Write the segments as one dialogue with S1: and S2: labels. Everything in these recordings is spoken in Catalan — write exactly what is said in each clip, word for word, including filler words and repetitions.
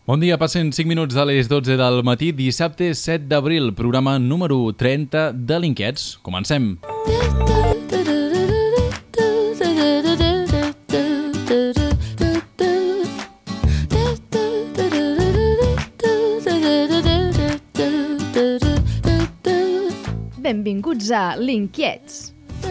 S1: Bon dia, passen cinc minuts a les dotze del matí, dissabte set d'abril, programa número trenta de l'Inquiets. Comencem!
S2: Benvinguts a l'Inquiets.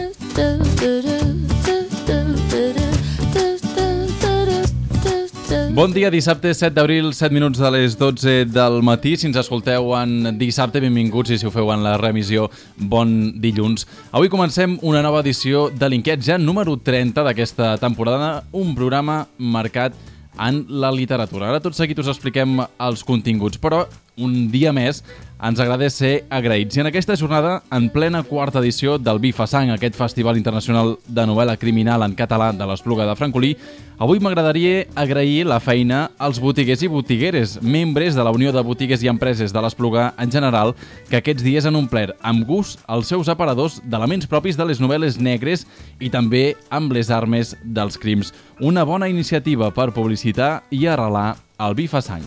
S1: Bon dia, dissabte set d'abril, set minuts de les dotze del matí. Si ens escolteu en dissabte, benvinguts, i si ho feu en la remissió, bon dilluns. Avui comencem una nova edició de l'Inquiets, ja número trenta d'aquesta temporada, un programa marcat en la literatura. Ara tot seguit us expliquem els continguts, però un dia més ens agrada ser agraïts. I en aquesta jornada, en plena quarta edició del Bifasang, aquest Festival Internacional de Novel·la Criminal en Català de l'Espluga de Francolí, avui m'agradaria agrair la feina als botiguers i botigueres, membres de la Unió de Botiguers i Empreses de l'Espluga en general, que aquests dies han omplert amb gust els seus aparadors d'elements propis de les novel·les negres i també amb les armes dels crims. Una bona iniciativa per publicitar i arrelar el Bifasang.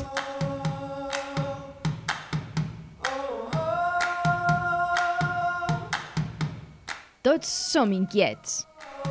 S2: Tots som inquiets.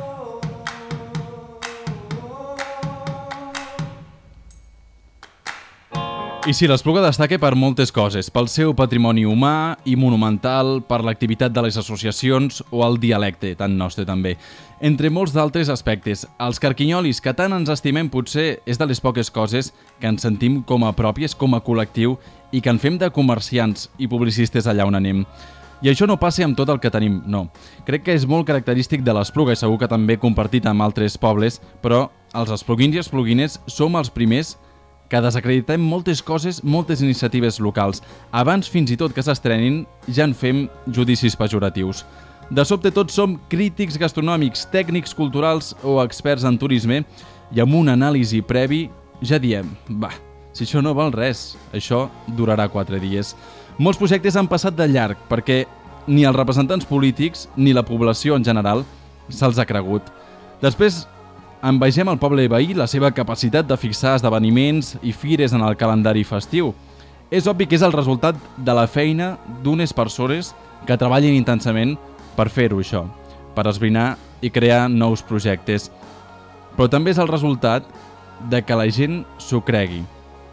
S1: I sí, l'Espluga destaca per moltes coses, pel seu patrimoni humà i monumental, per l'activitat de les associacions o el dialecte, tan nostre també. Entre molts d'altres aspectes, els carquinyolis que tant ens estimem potser és de les poques coses que ens sentim com a pròpies, com a col·lectiu, i que en fem de comerciants i publicistes allà on anem. I això no passa amb tot el que tenim, no. Crec que és molt característic de l'Espluga i segur que també compartit amb altres pobles, però els espluguins i espluguines som els primers que desacreditem moltes coses, moltes iniciatives locals. Abans fins i tot que s'estrenin ja en fem judicis pejoratius. De sobte tots som crítics gastronòmics, tècnics culturals o experts en turisme i amb una anàlisi previ ja diem, va, si això no val res, això durarà quatre dies. Molts projectes han passat de llarg perquè ni els representants polítics ni la població en general se'ls ha cregut. Després envegem al poble veí la seva capacitat de fixar esdeveniments i fires en el calendari festiu. És obvi que és el resultat de la feina d'unes persones que treballen intensament per fer-ho això, per esbrinar i crear nous projectes. Però també és el resultat de que la gent s'ho cregui.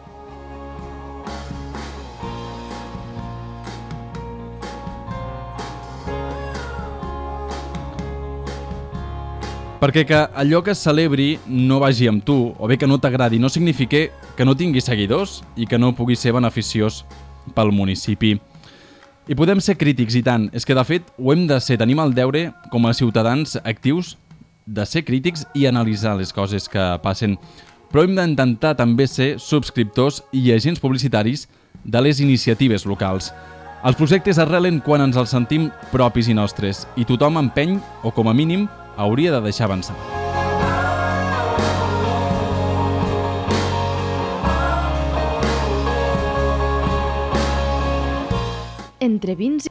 S1: Perquè que allò que es celebri no vagi amb tu, o bé que no t'agradi, no significa que no tingui seguidors i que no pugui ser beneficiós pel municipi. I podem ser crítics, i tant. És que, de fet, ho hem de ser. Tenim el deure, com a ciutadans actius, de ser crítics i analitzar les coses que passen. Però hem d'intentar també ser subscriptors i agents publicitaris de les iniciatives locals. Els projectes arrelen quan ens els sentim propis i nostres, i tothom empeny, o com a mínim, hauria de deixar avançar.
S2: Entre vins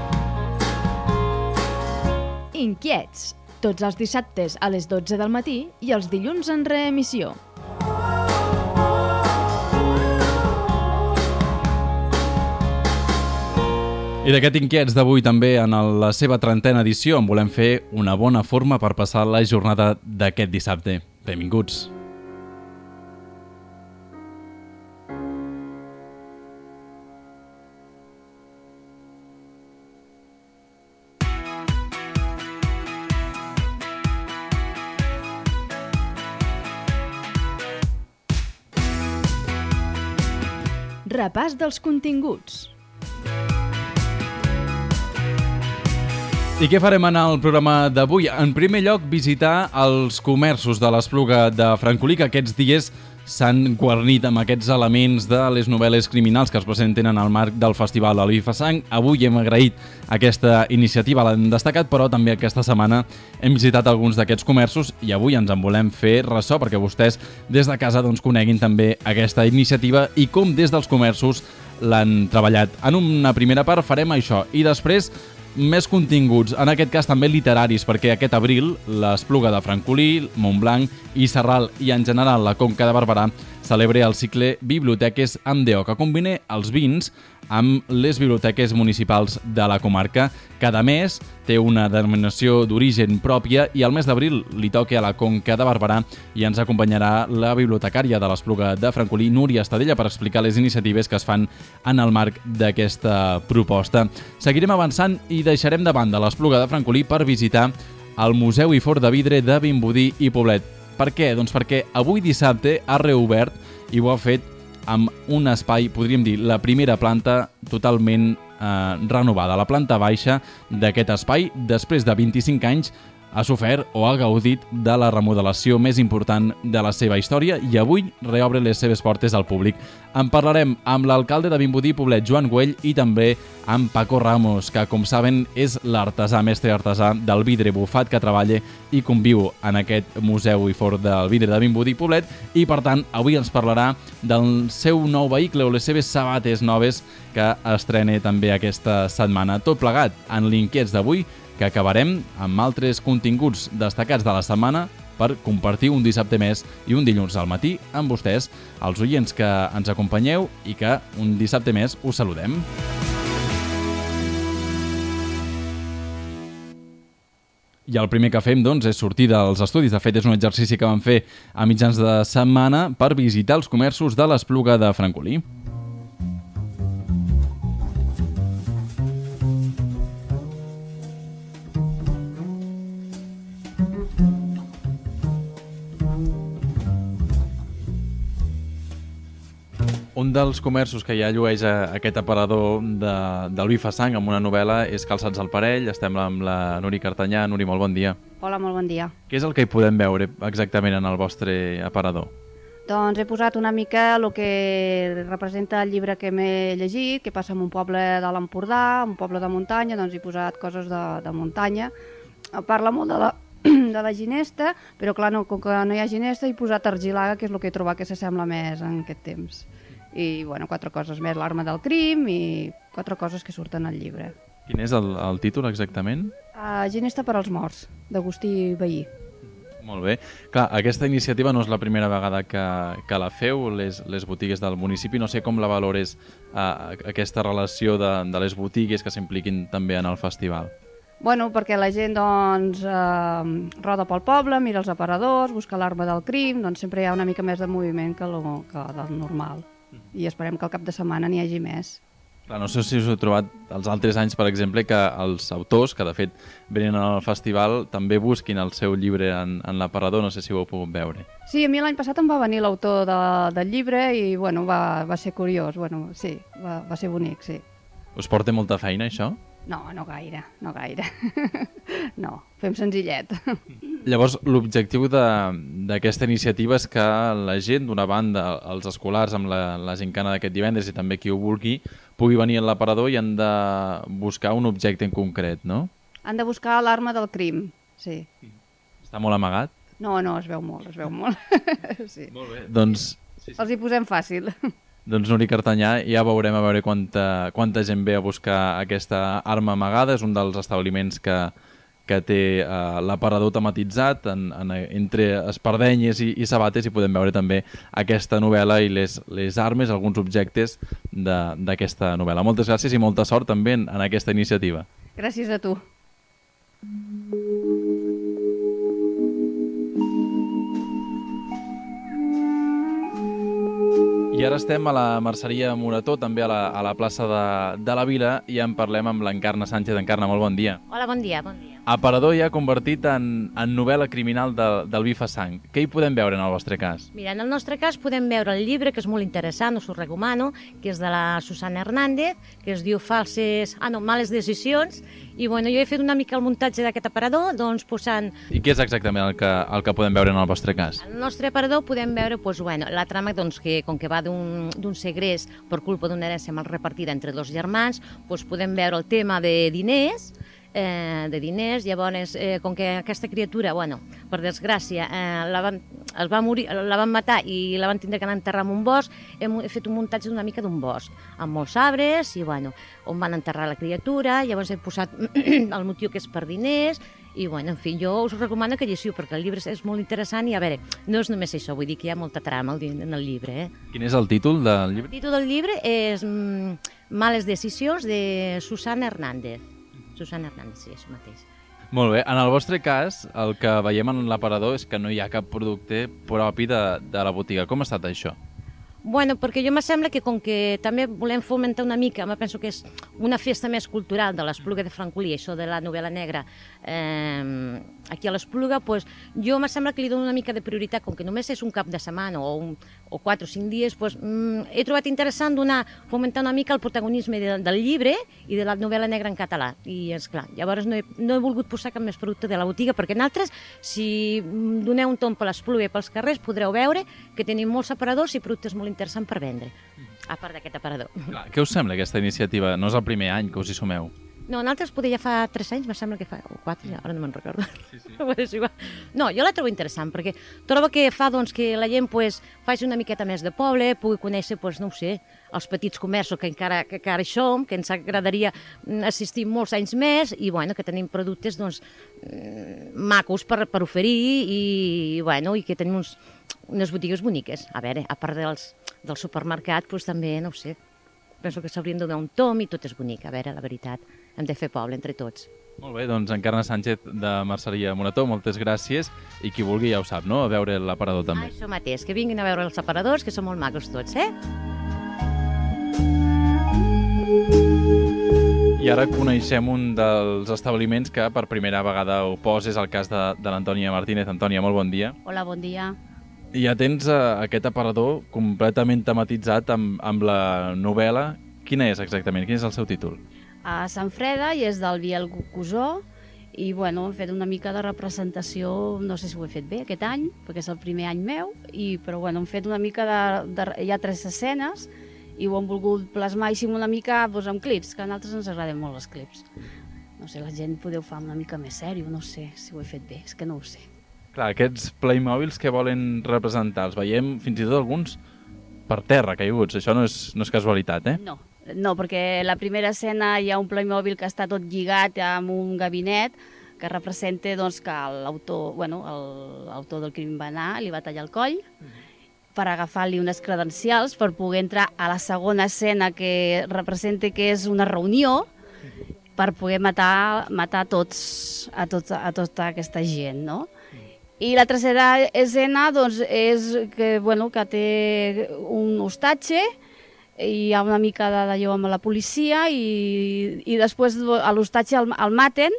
S2: i inquiets, tots els dissabtes a les dotze del matí i els dilluns en reemissió.
S1: I d'aquest Inquiets d'avui també en la seva trentena edició en volem fer una bona forma per passar la jornada d'aquest dissabte. Benvinguts!
S2: Repàs dels continguts.
S1: I què farem en el programa d'avui? En primer lloc, visitar els comerços de l'Espluga de Francolí, que aquests dies s'han guarnit amb aquests elements de les novel·les criminals que es presenten en el marc del Festival del Bifasang. Avui hem agraït aquesta iniciativa, l'hem destacat, però també aquesta setmana hem visitat alguns d'aquests comerços i avui ens en volem fer ressò perquè vostès des de casa doncs, coneguin també aquesta iniciativa i com des dels comerços l'han treballat. En una primera part farem això i després més continguts, en aquest cas també literaris, perquè aquest abril l'Espluga de Francolí, Montblanc i Sarral i en general la Conca de Barberà celebra el cicle Biblioteques amb D O, que combina els vins amb les biblioteques municipals de la comarca. Cada mes té una denominació d'origen pròpia i al mes d'abril li toca a la Conca de Barberà i ens acompanyarà la bibliotecària de l'Espluga de Francolí, Núria Estadella, per explicar les iniciatives que es fan en el marc d'aquesta proposta. Seguirem avançant i deixarem de banda l'Espluga de Francolí per visitar el Museu i Forn de Vidre de Vimbodí i Poblet. Per què? Doncs perquè avui dissabte ha reobert i ho ha fet amb un espai, podríem dir, la primera planta totalment eh, renovada. La planta baixa d'aquest espai, després de vint-i-cinc anys, ha sofert o ha gaudit de la remodelació més important de la seva història i avui reobre les seves portes al públic. En parlarem amb l'alcalde de Vimbodí i Poblet, Joan Güell, i també amb Paco Ramos, que, com saben, és l'artesà, mestre artesà del vidre bufat que treballa i conviu en aquest Museu i Forn del Vidre de Vimbodí i Poblet, i, per tant, avui ens parlarà del seu nou vehicle o les seves sabates noves que estrena també aquesta setmana. Tot plegat en l'Inquiets d'avui, que acabarem amb altres continguts destacats de la setmana per compartir un dissabte més i un dilluns al matí amb vostès, els oients que ens acompanyeu i que un dissabte més us saludem. I el primer que fem, doncs, és sortir dels estudis. De fet, és un exercici que vam fer a mitjans de setmana per visitar els comerços de l'Espluga de Francolí. Un dels comerços que ja llueix aquest aparador de, del vi fa sang amb una novel·la és Calçats al Parell. Estem amb la Nuri Cartanyà. Nuri, molt bon dia.
S3: Hola, molt bon dia.
S1: Què és el que hi podem veure exactament en el vostre aparador?
S3: Doncs he posat una mica el que representa el llibre que m'he llegit, que passa en un poble de l'Empordà, un poble de muntanya, doncs he posat coses de, de muntanya. Parla molt de la, de la ginesta, però clar, no, com que no hi ha ginesta, he posat argilaga, que és el que he trobat que s'assembla més en aquest temps. I, bueno, quatre coses més, l'arma del crim i quatre coses que surten al llibre.
S1: Quin és el, el títol exactament?
S3: Uh, Ginesta per als morts, d'Agustí Vehí.
S1: Molt bé. Clar, aquesta iniciativa no és la primera vegada que, que la feu, les, les botigues del municipi. No sé com la valores uh, aquesta relació de, de les botigues que s'impliquin també en el festival.
S3: Bueno, perquè la gent doncs, eh, roda pel poble, mira els aparadors, busca l'arma del crim, doncs sempre hi ha una mica més de moviment que, lo, que del normal. I esperem que al cap de setmana n'hi hagi més.
S1: Clar, no sé si us heu trobat els altres anys, per exemple, que els autors, que de fet venen al festival, també busquin el seu llibre en, en l'aparador. No sé si ho heu pogut veure.
S3: Sí, a mi l'any passat em va venir l'autor de, del llibre i bueno, va, va ser curiós. Bueno, sí, va, va ser bonic, sí.
S1: Us porta molta feina, això?
S3: No, no gaire, no gaire. No, fem senzillet.
S1: Llavors, l'objectiu d'aquesta iniciativa és que la gent, d'una banda, els escolars amb la, la gincana d'aquest divendres i també qui ho vulgui, pugui venir a l'aparador i han de buscar un objecte en concret, no?
S3: Han de buscar l'arma del crim, sí.
S1: Està molt amagat?
S3: No, no, es veu molt, es veu molt. Sí.
S1: Molt bé. Doncs... Sí, sí.
S3: Els hi posem fàcil.
S1: Doncs Nuri Cartanyà, ja veurem a veure quanta, quanta gent ve a buscar aquesta arma amagada. És un dels establiments que, que té uh, l'aparador tematitzat. En, en, entre espardenyes i, i sabates hi podem veure també aquesta novel·la i les, les armes, alguns objectes d'aquesta novel·la. Moltes gràcies i molta sort també en, en aquesta iniciativa.
S3: Gràcies a tu.
S1: I ara estem a la Merceria Morató, també a la, a la plaça de, de la Vila, i en parlem amb l'Encarna Sánchez. Encarna, molt bon dia.
S4: Hola, bon dia, bon dia.
S1: Aparador ja convertit en, en novel·la criminal de, del vi fa sang. Què hi podem veure en el vostre cas?
S4: Mira, en el nostre cas podem veure el llibre, que és molt interessant, us ho recomano, que és de la Susana Hernández, que es diu Falses... Ah, no, Males decisions, i bueno, jo he fet una mica el muntatge d'aquest aparador, doncs posant...
S1: I què és exactament el que, el que podem veure en el vostre cas?
S4: En el nostre aparador podem veure, doncs, bueno, la trama, doncs, que com que va d'un segrest per culpa d'una herència mal repartida entre dos germans, doncs podem veure el tema de diners, eh, de diners. Llavors, eh, com que aquesta criatura, bueno, per desgràcia, eh, la, van, es va morir, la van matar i la van tindre que anar a enterrar en un bosc, hem he fet un muntatge d'una mica d'un bosc, amb molts arbres, i bueno, on van enterrar la criatura. Llavors he posat el motiu que és per diners, i bueno, en fi, jo us recomano que llegiu, perquè el llibre és molt interessant i, a veure, no és només això, vull dir que hi ha molta trama en el llibre. Eh?
S1: Quin és el títol del llibre?
S4: El títol del llibre és mm, Males decisions, de Susana Hernández. Susana Hernández, sí, això mateix.
S1: Molt bé. En el vostre cas, el que veiem en l'aparador és que no hi ha cap producte propi de, de la botiga. Com ha estat això?
S4: Bueno, perquè jo me sembla que com que també volem fomentar una mica, me penso que és una festa més cultural de l'Espluga de Francolí, això de la novel·la negra, eh, aquí a l'Espluga, pues, jo me sembla que li dono una mica de prioritat, com que només és un cap de setmana o, un, o quatre o cinc dies, pues, mm, he trobat interessant donar, fomentar una mica el protagonisme de, del llibre i de la novel·la negra en català. I, és clar, llavors no he, no he volgut posar cap més producte de la botiga, perquè en altres, si doneu un tomb per l'Espluga i pels carrers, podreu veure que tenim molts aparadors i productes molt interessant per vendre, a part d'aquest aparador.
S1: Clar, què us sembla aquesta iniciativa? No és el primer any que us hi sumeu.
S4: No, en altres poder ja fa tres anys, me sembla que fa, o quatre, ja, ara no me'n recordo.
S1: Sí, sí.
S4: és igual. No, jo la trobo interessant, perquè trobo que fa doncs, que la gent pues, faci una miqueta més de poble, pugui conèixer, pues, no ho sé, els petits comerços que encara, que encara hi som, que ens agradaria assistir molts anys més, i bueno, que tenim productes doncs, macos per, per oferir, i, i, bueno, i que tenim uns, unes botigues boniques. A veure, a part dels, del supermercat, pues, també, no ho sé, penso que s'haurien de donar un tom i tot és bonic, a veure, la veritat. Hem de fer poble entre tots.
S1: Molt bé, doncs Encarna Sánchez de Merceria Morató, moltes gràcies, i qui vulgui ja ho sap, no?, a veure l'aparador també.
S4: Ah, això mateix, que vinguin a veure els aparadors, que són molt macos tots, eh?
S1: I ara coneixem un dels establiments que per primera vegada ho poses, el cas de, de l'Antònia Martínez. Antònia, molt bon dia.
S3: Hola, bon dia.
S1: I ja tens uh, aquest aparador completament tematitzat amb, amb la novel·la. Quina és exactament? Quin és el seu títol?
S3: A Sant Freda, i és del Biel Cusó, i bueno, hem fet una mica de representació, no sé si ho he fet bé aquest any, perquè és el primer any meu, i, però bueno, hem fet una mica de, de... hi ha tres escenes, i ho hem volgut plasmar així una mica doncs, amb clips, que a nosaltres ens agraden molt els clips. No sé, la gent podeu fer una mica més sèrio, no sé si ho he fet bé, és que no ho sé.
S1: Clar, aquests Playmobils que volen representar, els veiem fins i tot alguns per terra caiguts, això no és, no és casualitat, eh?
S3: No, no, perquè la primera escena hi ha un Playmobil que està tot lligat amb un gabinet que representa doncs, que l'autor bueno, l'autor del crim va anar, li va tallar el coll per agafar-li unes credencials per poder entrar a la segona escena que representa que és una reunió per poder matar, matar tots, a, tots, a tota aquesta gent, no? I la tercera escena doncs, és que, bueno, que té un hostatge, hi ha una mica d'allò amb la policia i, i després a l'hostatge el, el maten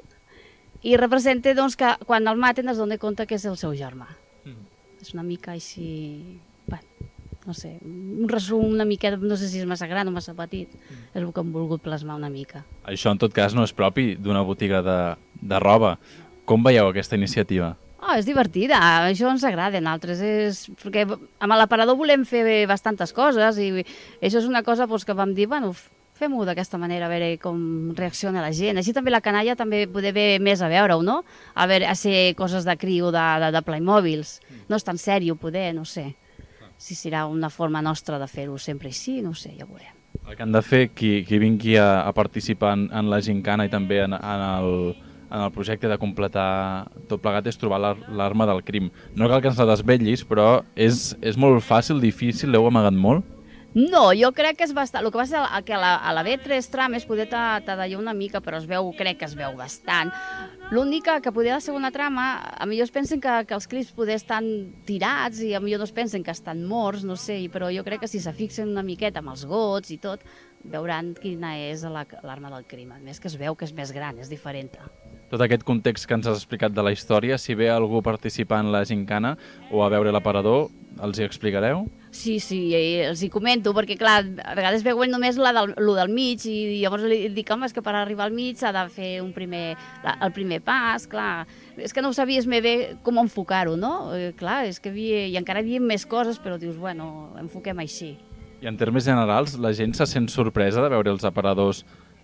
S3: i representa doncs, que quan el maten es dona compte que és el seu germà. Mm. És una mica així... Bueno, no sé, un resum una mica, no sé si és massa gran o massa petit, mm. és el que hem volgut plasmar una mica.
S1: Això en tot cas no és propi d'una botiga de, de roba. Com veieu aquesta iniciativa?
S3: Oh, és divertida, això ens agrada a nosaltres, és... perquè amb l'aparador volem fer bastantes coses i això és una cosa doncs, que vam dir, bueno, fem-ho d'aquesta manera, a veure com reacciona la gent. Així també la canalla també poder haver més a veure-ho, no? A veure, a ser coses de criu, de, de, de Playmobils. No és tan sèrio poder, no sé. Si serà una forma nostra de fer-ho sempre així, no sé, ja ho veurem.
S1: El que han de fer qui, qui vingui a, a participar en, en la gincana i també en, en el... en el projecte de completar tot plegat és trobar l'arma del crim. No cal que ens la desvetllis, però és, és molt fàcil, difícil, l'heu amagat molt?
S3: No, jo crec que és bastant... El que passa és que a la, a la B tres trames poder t'adallar una mica, però es veu, crec que es veu bastant. L'única que poder la segona trama, a millor es pensen que, que els clips poder estan tirats i a millor no es pensen que estan morts, no sé, però jo crec que si se fixen una miqueta amb els gots i tot, veuran quina és l'arma del crim. A més que es veu que és més gran, és diferent.
S1: Tot aquest context que ens has explicat de la història, si ve algú participant en la gincana o a veure l'aparador, els hi explicareu?
S3: Sí, sí, els hi comento, perquè clar, a vegades veuen només la del, lo del mig i llavors li dic, home, és que per arribar al mig s'ha de fer un primer, la, el primer pas, clar. És que no ho sabies més bé com enfocar-ho, no? Eh, clar, és que havia, i encara hi havia més coses, però dius, bueno, enfoquem així.
S1: I en termes generals, la gent se sent sorpresa de veure els aparadors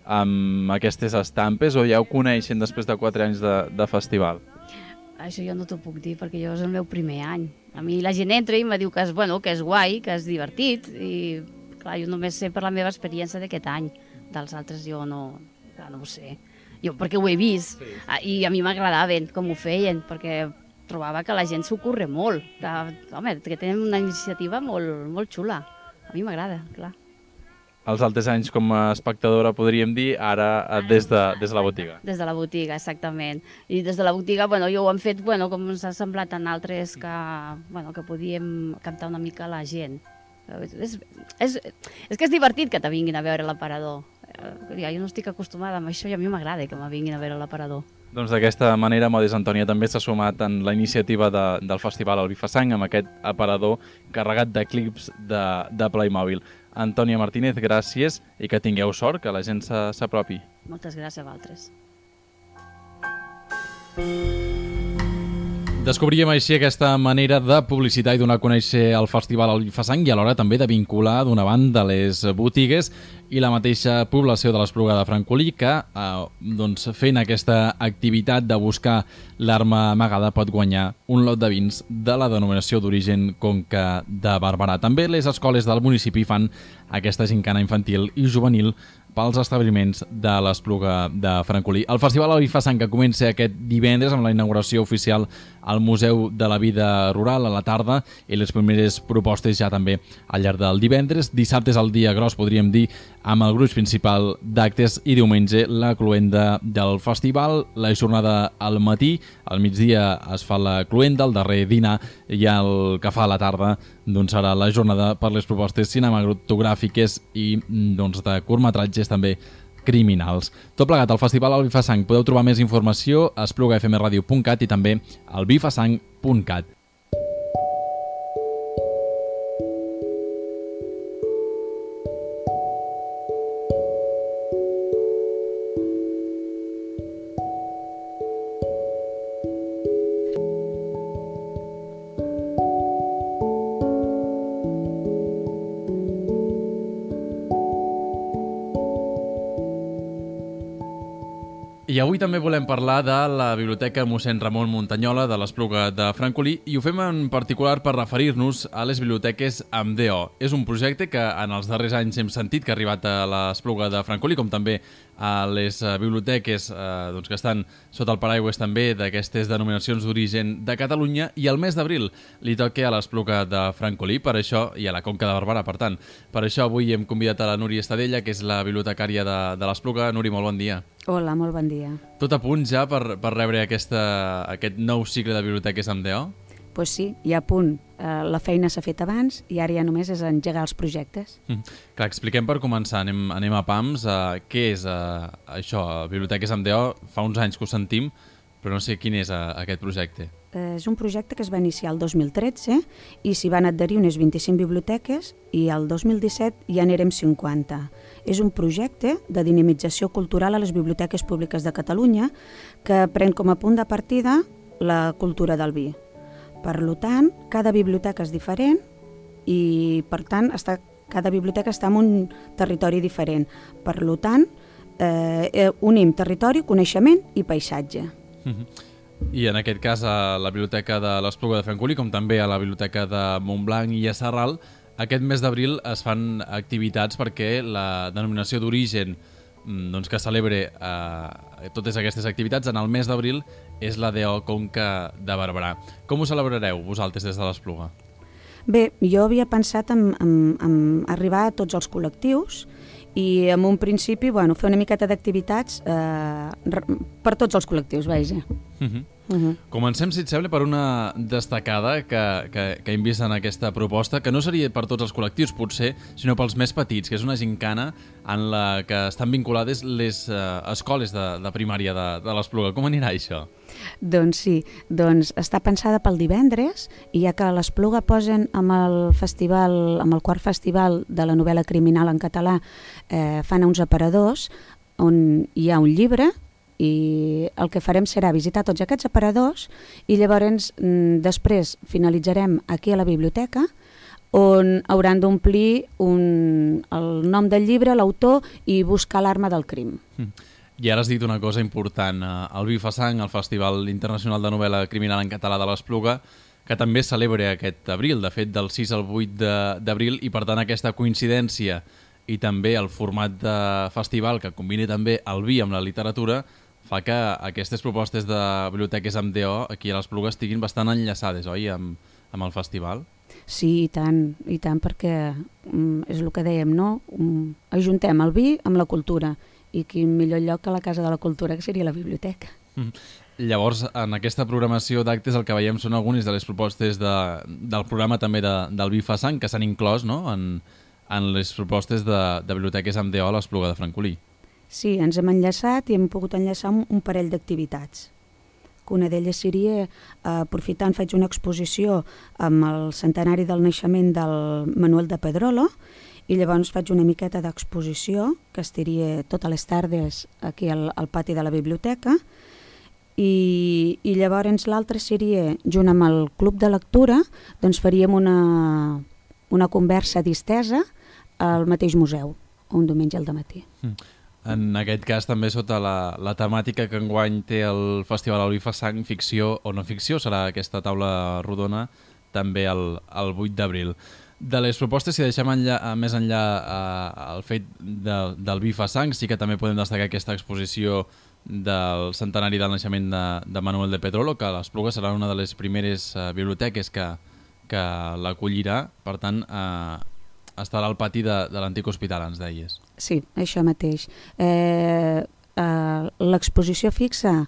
S1: amb aquestes estampes o ja ho coneixen després de quatre anys de, de festival?
S3: Això jo no t'ho puc dir perquè jo és el meu primer any. A mi la gent entra i em diu que és, bueno, que és guai, que és divertit i clar, jo només sé per la meva experiència d'aquest any. Dels altres jo no, clar, no ho sé. Jo perquè ho he vist sí. I a mi m'agradava com ho feien perquè trobava que la gent s'ho curra molt. Que, home, que tenen una iniciativa molt, molt xula. A mi m'agrada, clar.
S1: Els altres anys com a espectadora, podríem dir, ara des de, des de la botiga.
S3: Des de la botiga, exactament. I des de la botiga, bueno, jo ho hem fet, bueno, com ens ha semblat en altres que, bueno, que podíem cantar una mica a la gent. És, és, és que és divertit que te vinguin a veure l'aparador. Jo no estic acostumada amb això i a mi m'agrada que me vinguin a veure l'aparador.
S1: Doncs d'aquesta manera, Modes Antònia també s'ha sumat en la iniciativa de, del festival El Bifasang amb aquest aparador carregat de clips de, de Playmobil. Antònia Martínez, gràcies i que tingueu sort, que la gent s'apropi.
S3: Moltes gràcies a vosaltres.
S1: Descobríem així aquesta manera de publicitar i donar a conèixer el festival El Bifasang i alhora també de vincular d'una banda les botigues i la mateixa població de l'Espluga de Francolí que eh, doncs, fent aquesta activitat de buscar l'arma amagada pot guanyar un lot de vins de la denominació d'origen Conca de Barberà. També les escoles del municipi fan aquesta gincana infantil i juvenil pels establiments de l'Espluga de Francolí. El Festival El Bifasang que comença aquest divendres amb la inauguració oficial al Museu de la Vida Rural a la tarda i les primeres propostes ja també al llarg del divendres. Dissabte és el dia gros, podríem dir, amb el gruix principal d'actes i diumenge la cloenda del festival, la jornada al matí, al migdia es fa la cloenda, el darrer dinar i el que fa a la tarda doncs serà la jornada per les propostes cinematogràfiques i doncs, de curtmetratges també criminals. Tot plegat al Festival El Bifasang podeu trobar més informació a espluga f m radio punt cat i també al bifasang punt cat. I avui també volem parlar de la Biblioteca mossèn Ramon Muntanyola de l'Espluga de Francolí i ho fem en particular per referir-nos a les biblioteques amb D O. És un projecte que en els darrers anys hem sentit que ha arribat a l'Espluga de Francolí, com també a les biblioteques eh, doncs que estan sota el paraigües també d'aquestes denominacions d'origen de Catalunya, i el mes d'abril li toca a l'Espluga de Francolí, per això, i a la Conca de Barberà, per tant. Per això avui hem convidat a la Núria Estadella, que és la bibliotecària de, de l'Espluga. Núria, molt bon dia.
S5: Hola, molt bon dia.
S1: Tot a punt ja per, per rebre aquesta, aquest nou cicle de biblioteques amb D O?
S5: Doncs pues sí, ja a punt. Uh, la feina s'ha fet abans i ara ja només és engegar els projectes. Mm.
S1: Clar, expliquem per començar, anem, anem a pams. Uh, què és uh, això, biblioteques amb D O? Fa uns anys que ho sentim, però no sé quin és uh, aquest projecte.
S5: Uh, és un projecte que es va iniciar el dos mil tretze i s'hi van adherir unes vint-i-cinc biblioteques i el dos mil disset ja n'érem cinquanta. És un projecte de dinamització cultural a les biblioteques públiques de Catalunya que pren com a punt de partida la cultura del vi. Per tant, cada biblioteca és diferent i, per tant, està, cada biblioteca està en un territori diferent. Per tant, eh, unim territori, coneixement i paisatge.
S1: Mm-hmm. I en aquest cas a la Biblioteca de l'Espluga de Francolí, com també a la Biblioteca de Montblanc i a Sarral, aquest mes d'abril es fan activitats perquè la denominació d'origen doncs, que celebre eh, totes aquestes activitats en el mes d'abril és la D O Conca de Barberà. Com ho celebrareu vosaltres des de l'Espluga?
S5: Bé, jo havia pensat en, en, en arribar a tots els col·lectius i en un principi bueno, fer una miqueta d'activitats eh, per tots els col·lectius, vaja.
S1: Uh-huh. Uh-huh. Comencem, si et sembla, per una destacada que, que, que hem vist en aquesta proposta, que no seria per tots els col·lectius, potser, sinó pels més petits, que és una gincana en la que estan vinculades les eh, escoles de, de primària de, de l'Espluga. Com anirà això?
S5: Doncs sí, doncs està pensada pel divendres i ja que a l'Espluga posen amb el festival, amb el quart festival de la novel·la criminal en català, eh, fan uns aparadors on hi ha un llibre i el que farem serà visitar tots aquests aparadors i llavors després finalitzarem aquí a la biblioteca on hauran d'omplir un, el nom del llibre, l'autor i buscar l'arma del crim.
S1: Mm. I ara has dit una cosa important. El Vi fa Sang, el Festival Internacional de Novel·la Criminal en Català de l'Espluga, que també celebra aquest abril, de fet del sis al vuit d'abril, i per tant aquesta coincidència i també el format de festival que combini també el vi amb la literatura fa que aquestes propostes de biblioteques amb D O aquí a l'Espluga estiguin bastant enllaçades, oi, amb, amb el festival?
S5: Sí, i tant, i tant, perquè mm, és el que dèiem, no? Mm, ajuntem el vi amb la cultura, i quin millor lloc que la Casa de la Cultura, que seria la biblioteca.
S1: Mm. Llavors, en aquesta programació d'actes el que veiem són algunes de les propostes de, del programa també de, del Vi fa Sang, que s'han inclòs, no?, en, en les propostes de, de biblioteques amb D O a l'Espluga de Francolí.
S5: Sí, ens hem enllaçat i hem pogut enllaçar un, un parell d'activitats. Una d'elles seria, eh, aprofitant, faig una exposició amb el centenari del naixement del Manuel de Pedrolo, i llavors faig una miqueta d'exposició, que estaria totes les tardes aquí al, al pati de la biblioteca, i, i llavors l'altre seria, junt amb el club de lectura, doncs faríem una, una conversa distesa al mateix museu, un diumenge al dematí.
S1: Mm. En aquest cas també sota la, la temàtica que enguany té el Festival El Vi fa Sang, ficció o no ficció, serà aquesta taula rodona també el, el vuit d'abril. De les propostes, si deixem enllà, més enllà eh, el fet de, del Vi fa Sang, sí que també podem destacar aquesta exposició del centenari del naixement de, de Manuel de Pedrolo, que a l'Espluga serà una de les primeres eh, biblioteques que, que l'acollirà, per tant eh, estarà al pati de, de l'antic hospital, ens deies.
S5: Sí, això mateix. Eh, eh, L'exposició fixa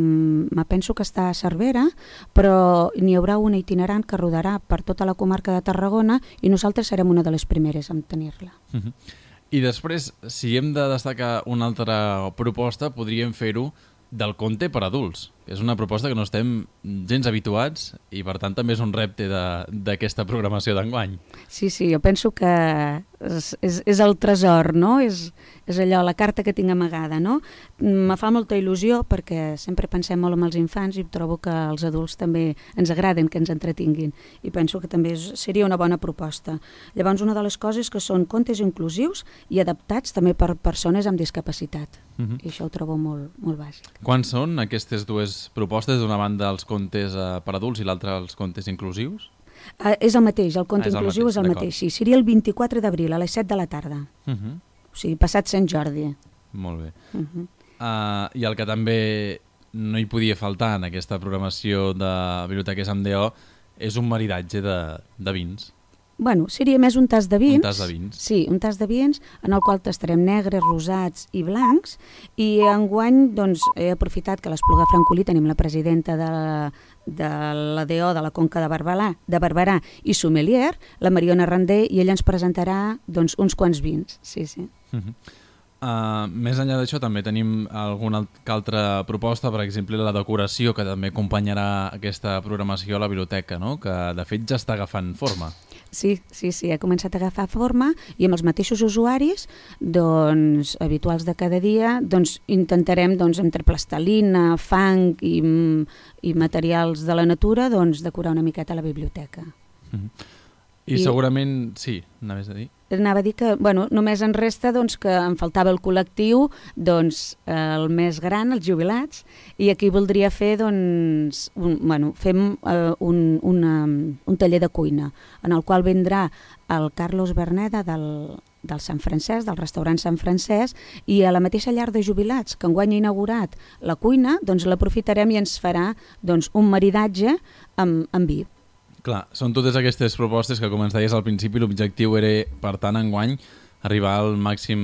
S5: me penso que està a Cervera, però n'hi haurà una itinerant que rodarà per tota la comarca de Tarragona i nosaltres serem una de les primeres en tenir-la.
S1: Uh-huh. I després, si hem de destacar una altra proposta, podríem fer-ho del conte per adults, que és una proposta que no estem gens habituats i per tant també és un repte d'aquesta programació d'enguany.
S5: Sí, sí, jo penso que és, és, és el tresor, no? És, és allò, la carta que tinc amagada, no? Me fa molta il·lusió perquè sempre pensem molt en els infants i trobo que els adults també ens agraden que ens entretinguin i penso que també és, seria una bona proposta. Llavors, una de les coses que són contes inclusius i adaptats també per persones amb discapacitat. Uh-huh. I això ho trobo molt, molt bàsic.
S1: Quan són aquestes dues propostes? D'una banda els contes eh, per adults i l'altra els contes inclusius?
S5: Uh, és el mateix, el conte
S1: ah, és el
S5: inclusiu
S1: mateix,
S5: és el mateix, sí. Seria el vint-i-quatre d'abril a les set de la tarda. Uh-huh. O sigui, passat Sant Jordi.
S1: Molt bé. Uh-huh. uh, I el que també no hi podia faltar en aquesta programació de biblioteques amb D O és un maridatge de, de vins.
S5: Bueno, seria més un tas de vins.
S1: Un tas de vins.
S5: Sí, un tas de vins en el qual tastarem negres, rosats i blancs i enguany doncs, he aprofitat que a l'Espluga Francolí tenim la presidenta de la, de la D O de la Conca de Barberà, de Barberà i sommelier, la Mariona Randé, i ella ens presentarà doncs, uns quants vins. Sí, sí.
S1: Uh-huh. Uh, més enllà d'això també tenim alguna altra proposta, per exemple la decoració que també acompanyarà aquesta programació a la biblioteca, no? Que de fet ja està agafant forma.
S5: Sí, sí, sí, ha començat a agafar forma i amb els mateixos usuaris doncs, habituals de cada dia doncs, intentarem doncs, entre plastelina, fang i, i materials de la natura doncs, decorar una miqueta la biblioteca.
S1: Mm-hmm. I, I segurament, sí, anaves a dir?
S5: Anava a dir que bueno, només en resta doncs, que em faltava el col·lectiu, doncs, el més gran, els jubilats, i aquí voldria fer, doncs, un, bueno, fem uh, un, una, un taller de cuina, en el qual vindrà el Carlos Berneda del, del Sant Francesc, del restaurant Sant Francesc, i a la mateixa llar de jubilats, que enguany ha inaugurat la cuina, doncs l'aprofitarem i ens farà doncs, un maridatge amb, amb vi.
S1: Clar, són totes aquestes propostes que, com ens deies al principi, l'objectiu era, per tant, enguany, arribar al màxim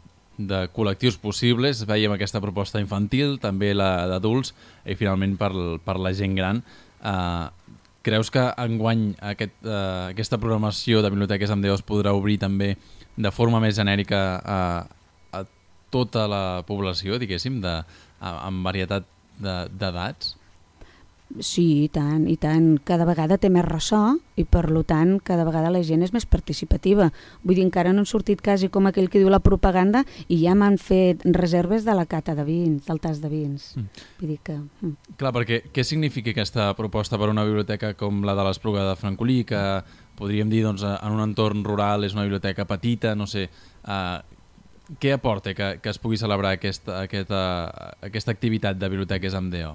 S1: de col·lectius possibles. Veiem aquesta proposta infantil, també la d'adults, i finalment per, per la gent gran. Uh, creus que enguany aquest, uh, aquesta programació de biblioteques amb D O es podrà obrir també de forma més genèrica a, a tota la població, diguéssim, de, a, amb varietat d'edats?
S5: Sí, i tant, i tant. Cada vegada té més ressò i, per tant, cada vegada la gent és més participativa. Vull dir, encara no han sortit quasi com aquell que diu la propaganda i ja m'han fet reserves de la cata de vins, del tas de vins. Mm. Vull dir que... Mm.
S1: Clar, perquè què significa aquesta proposta per a una biblioteca com la de l'Espluga de Francolí, que podríem dir, doncs, en un entorn rural és una biblioteca petita, no sé, uh, què aporta que, que es pugui celebrar aquesta, aquesta, aquesta activitat de biblioteques amb D O?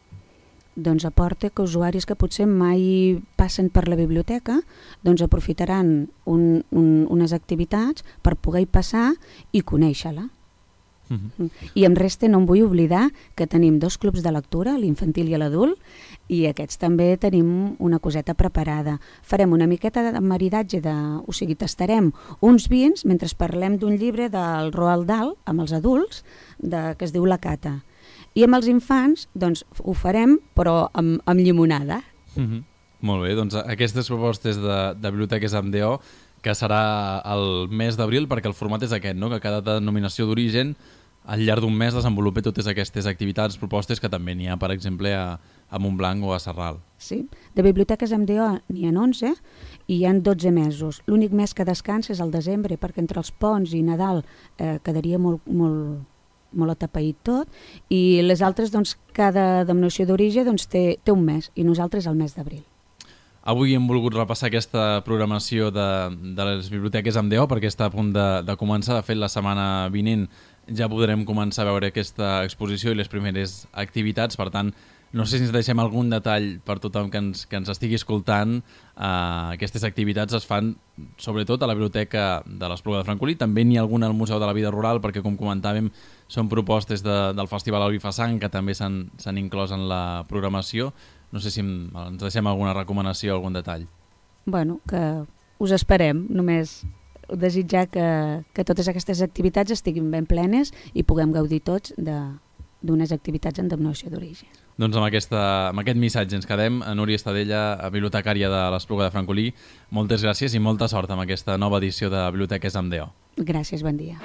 S5: Doncs aporta que usuaris que potser mai passen per la biblioteca doncs aprofitaran un, un, unes activitats per poder-hi passar i conèixer-la. Uh-huh. I em resta, no em vull oblidar, que tenim dos clubs de lectura, l'infantil i l'adult, i aquests també tenim una coseta preparada. Farem una miqueta de maridatge, de, o sigui, tastarem uns vins mentre parlem d'un llibre del Roald Dahl amb els adults, de, que es diu La Cata. I amb els infants doncs, ho farem, però amb, amb llimonada.
S1: Uh-huh. Molt bé, doncs aquestes propostes de, de biblioteques amb D O, que serà el mes d'abril, perquè el format és aquest, no? Que cada denominació d'origen al llarg d'un mes desenvolupa totes aquestes activitats, propostes que també n'hi ha, per exemple, a, a Montblanc o a Sarral.
S5: Sí, de biblioteques amb D O n'hi ha onze i hi ha dotze mesos. L'únic mes que descansa és el desembre, perquè entre els ponts i Nadal eh, quedaria molt, molt, molt atapeït tot, i les altres, doncs, cada denominació d'origen doncs, té, té un mes, i nosaltres el mes d'abril.
S1: Avui hem volgut repassar aquesta programació de, de les biblioteques amb D O perquè està a punt de, de començar. De fet, la setmana vinent ja podrem començar a veure aquesta exposició i les primeres activitats. Per tant, no sé si ens deixem algun detall per tothom que ens, que ens estigui escoltant. Uh, aquestes activitats es fan sobretot a la Biblioteca de l'Espluga de Francolí. També n'hi ha alguna al Museu de la Vida Rural perquè, com comentàvem, són propostes de, del Festival Albifasang que també s'han inclòs en la programació. No sé si ens deixem alguna recomanació, algun detall.
S5: Bueno, que us esperem, només desitjar que, que totes aquestes activitats estiguin ben plenes i puguem gaudir tots d'unes activitats en denominació d'origen.
S1: Doncs amb, aquesta, amb aquest missatge ens quedem. A Núria Estadella, bibliotecària de l'Espluga de Francolí, moltes gràcies i molta sort amb aquesta nova edició de Biblioteques amb D O.
S5: Gràcies, bon dia.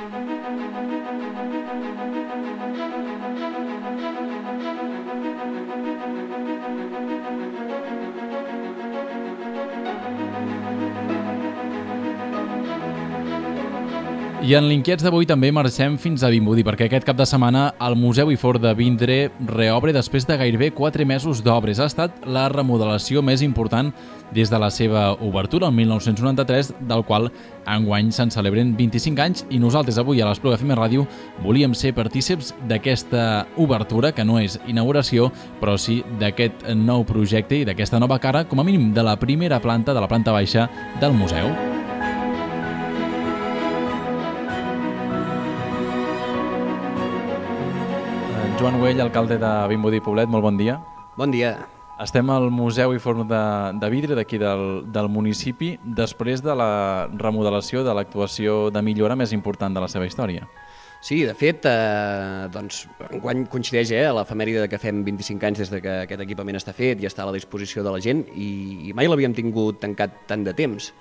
S1: I en l'Inquiets d'avui també marxem fins a Vimbodí, perquè aquest cap de setmana el Museu i Forn de Vindre reobre després de gairebé quatre mesos d'obres. Ha estat la remodelació més important des de la seva obertura, el mil nou-cents noranta-tres, del qual enguany se'n celebren vint-i-cinc anys, i nosaltres avui a l'Espluga F M Ràdio volíem ser partícips d'aquesta obertura, que no és inauguració, però sí d'aquest nou projecte i d'aquesta nova cara, com a mínim de la primera planta, de la planta baixa del museu. Joan Güell, alcalde de Vimbodí i Poblet, molt bon dia.
S6: Bon dia.
S1: Estem al Museu i Forn de, de Vidre d'aquí del, del municipi, després de la remodelació, de l'actuació de millora més important de la seva història.
S6: Sí, de fet, eh, doncs, enguany coincideix eh, l'efemèride que fem vint-i-cinc anys des de que aquest equipament està fet i està a la disposició de la gent, i, i mai l'havíem tingut tancat tant de temps.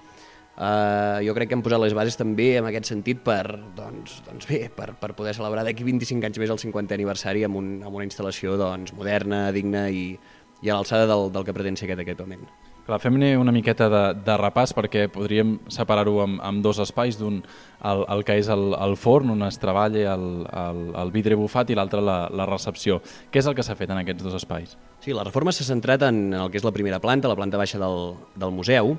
S6: Uh, jo crec que hem posat les bases també en aquest sentit per, doncs, doncs bé, per, per poder celebrar d'aquí vint-i-cinc anys més el cinquantè aniversari amb, un, amb una instal·lació doncs, moderna, digna i, i a l'alçada del, del que pretén ser aquest equipament.
S1: Clar, fem-ne una miqueta de, de repàs perquè podríem separar-ho amb, amb dos espais, d'un el, el que és el, el forn, on es treballa el, el, el vidre bufat, i l'altre la, la recepció. Què és el que s'ha fet en aquests dos espais?
S6: Sí, la reforma s'ha centrat en el que és la primera planta, la planta baixa del, del museu,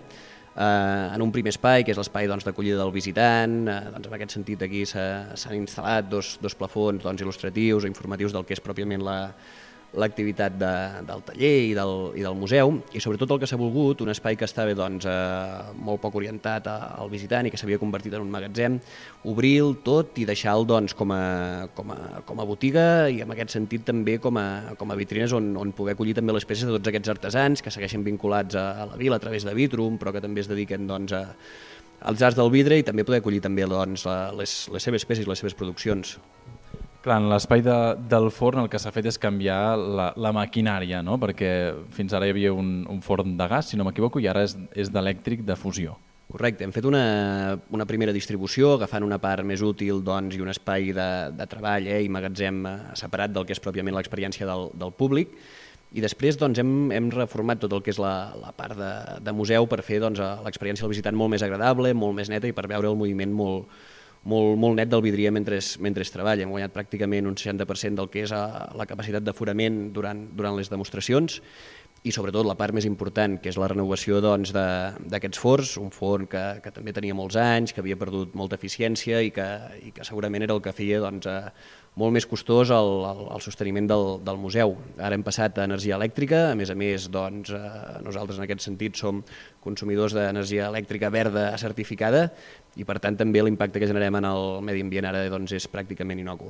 S6: Uh, en un primer espai, que és l'espai doncs, d'acollida del visitant. Uh, doncs, en aquest sentit aquí s'han instal·lat dos, dos plafons doncs, il·lustratius o informatius del que és pròpiament la, l'activitat de, del taller i del, i del museu, i sobretot el que s'ha volgut, un espai que estava doncs, eh, molt poc orientat al visitant i que s'havia convertit en un magatzem, obrir-lo tot i deixar-lo doncs, com, a, com, a, com a botiga, i en aquest sentit també com a, com a vitrines on, on poder acollir també les peces de tots aquests artesans que segueixen vinculats a, a la vila a través de Vitrum, però que també es dediquen doncs, a, als arts del vidre, i també poder acollir també doncs, les, les seves peces i les seves produccions.
S1: Clar, en l'espai de, del forn el que s'ha fet és canviar la, la maquinària, no? Perquè fins ara hi havia un, un forn de gas, si no m'equivoco, i ara és, és d'elèctric de fusió.
S6: Correcte, hem fet una, una primera distribució agafant una part més útil doncs, i un espai de, de treball eh, i magatzem separat del que és pròpiament l'experiència del, del públic, i després doncs, hem, hem reformat tot el que és la, la part de, de museu per fer doncs, l'experiència del visitant molt més agradable, molt més neta, i per veure el moviment molt, molt, molt net del vidrier mentre, mentre es treballa. Hem guanyat pràcticament un seixanta per cent del que és la capacitat d'aforament durant, durant les demostracions, i sobretot la part més important, que és la renovació doncs, d'aquests forns, un forn que, que també tenia molts anys, que havia perdut molta eficiència i que, i que segurament era el que feia doncs, molt més costós el, el, el sosteniment del, del museu. Ara hem passat a energia elèctrica, a més a més doncs, nosaltres en aquest sentit som consumidors d'energia elèctrica verda certificada i per tant també l'impacte que generem en el medi ambient ara doncs, és pràcticament innocu.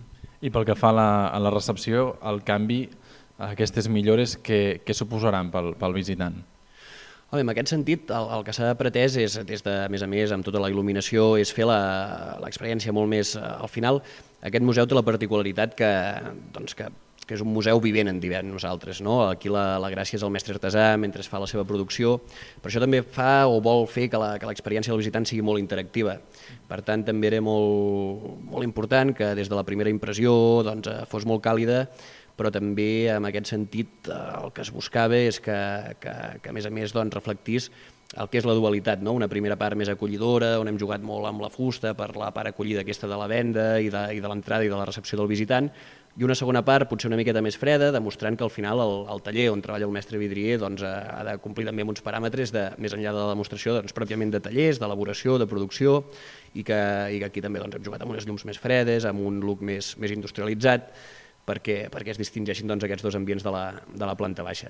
S1: I pel que fa a la, a la recepció, el canvi, aquestes millores, què, què suposaran pel, pel visitant?
S6: Home, en aquest sentit, el, el que s'ha pretès és, des de, a més a més, amb tota la il·luminació, és fer l'experiència molt més... Al final, aquest museu té la particularitat que, doncs, que, que és un museu vivent en divers nosaltres. No? Aquí la, la gràcia és el mestre artesà mentre es fa la seva producció, però això també fa o vol fer que l'experiència del visitant sigui molt interactiva. Per tant, també era molt, molt important que des de la primera impressió doncs, fos molt càlida, però també en aquest sentit el que es buscava és que, que, que a més a més doncs, reflectís el que és la dualitat, no? Una primera part més acollidora, on hem jugat molt amb la fusta per la part acollida aquesta de la venda i de, i de l'entrada i de la recepció del visitant, i una segona part potser una miqueta més freda, demostrant que al final el, el taller on treballa el mestre vidrier doncs, ha de complir també amb uns paràmetres de, més enllà de la demostració doncs, pròpiament de tallers, d'elaboració, de producció, i que, i que aquí també doncs, hem jugat amb unes llums més fredes, amb un look més, més industrialitzat, perquè, perquè es distingeixin doncs, aquests dos ambients de la, de la planta baixa.